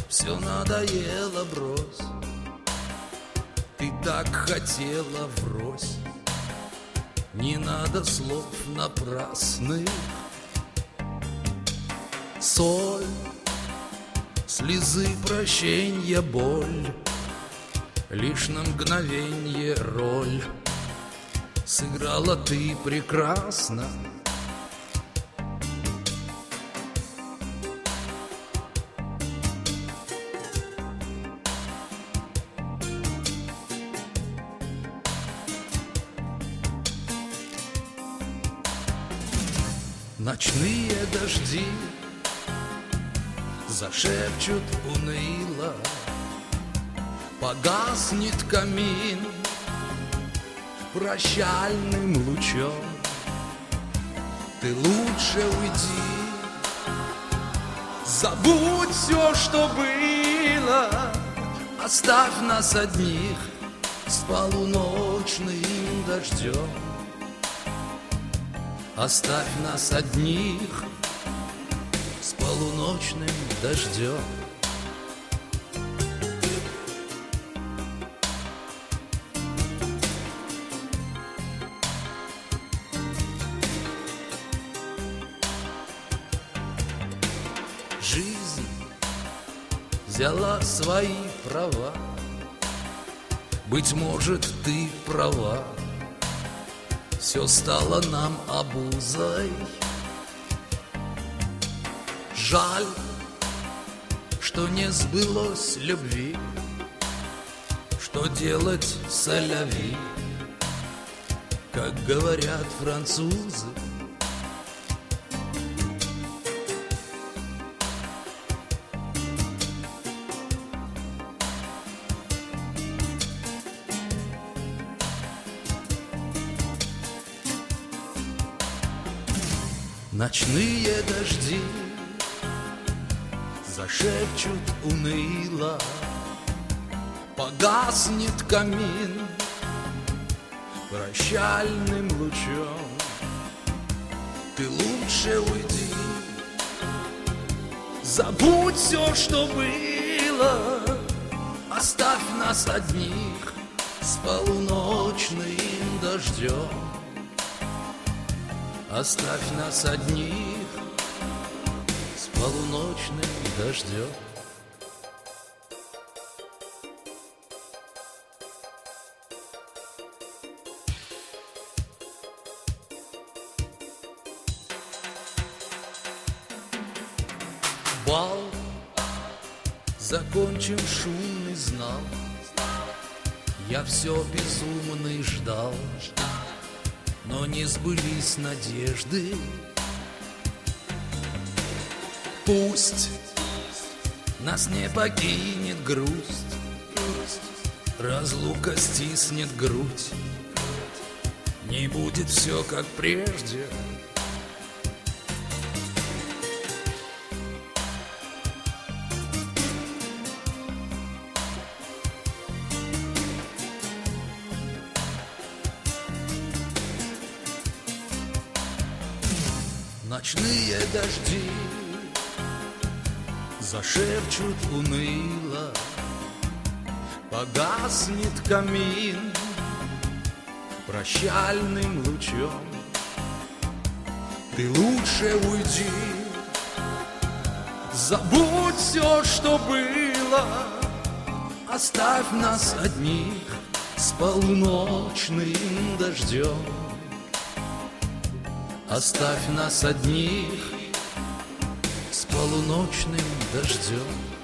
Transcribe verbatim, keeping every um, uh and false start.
все надоело, брось. Ты так хотела врозь. Не надо слов напрасных. Соль, слезы, прощенья, боль, лишь на мгновенье роль сыграла ты прекрасно. Ночные дожди зашепчут уныло, погаснет камин прощальным лучом. Ты лучше уйди, забудь все, что было, оставь нас одних с полуночным дождем. Оставь нас одних с полуночным дождем. Жизнь взяла свои права. Быть может, ты права. Все стало нам обузой. Жаль, что не сбылось любви. Что делать соляви, как говорят французы? Ночные дожди зашепчут уныло, погаснет камин прощальным лучом. Ты лучше уйди, забудь все, что было, оставь нас одних с полуночным дождем. Оставь нас одних с полуночным дождем. Бал закончен, шумный знал. Я все безумный ждал, но не сбылись надежды. Пусть нас не покинет грусть, разлука стиснет грудь, не будет все как прежде. Ночные дожди зашепчут уныло, погаснет камин прощальным лучом. Ты лучше уйди, забудь все, что было, оставь нас одних с полуночным дождем. Оставь нас одних с полуночным дождем.